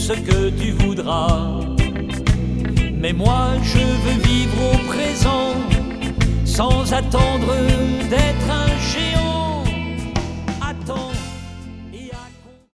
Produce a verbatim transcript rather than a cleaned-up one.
ce que tu voudras. Mais moi je veux vivre au présent, sans attendre d'être un géant.